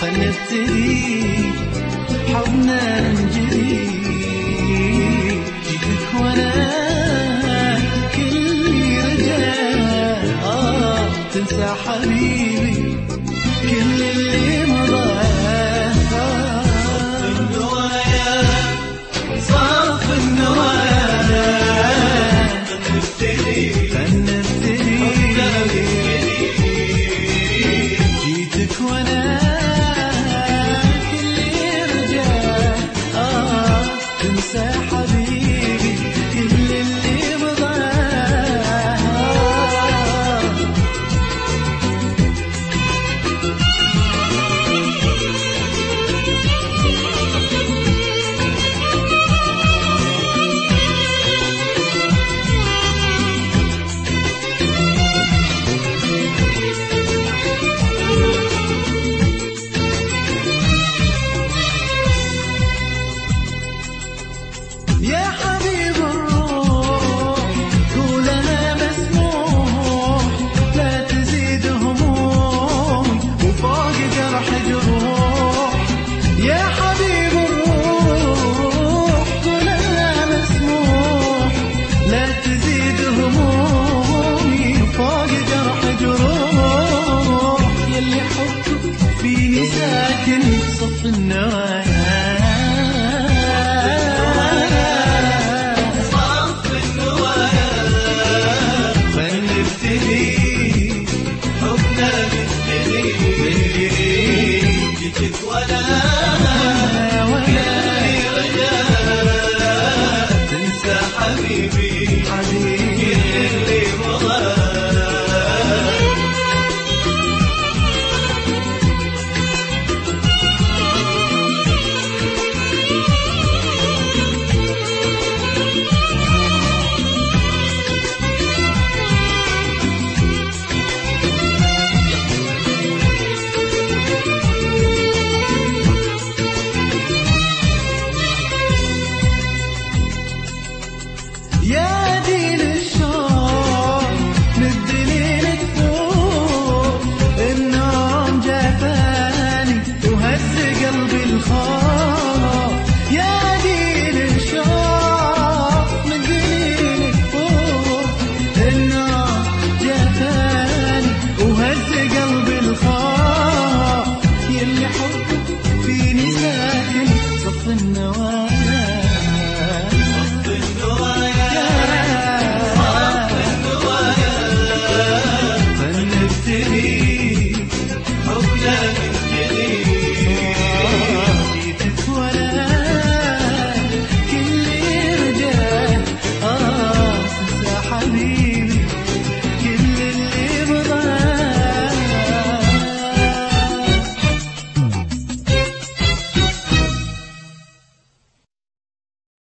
نبتدي حبنا من جديد. جيتك وانا كل رجاء تنسى حبيبي كل اللي مضى. صف النوايا فنبتدي جيتك وانا كل رجاء تنسى حبيبي كل اللي مضى. يا حبيب الروح قولها مسموح لا تزيد همومي وفوق جرح جروح. يا حبيب الروح قولها مسموح لا تزيد همومي وفوق جرح جروح. يلي حبك فيني ساكن صف النوايا حبنا من جديد. جيتك ولا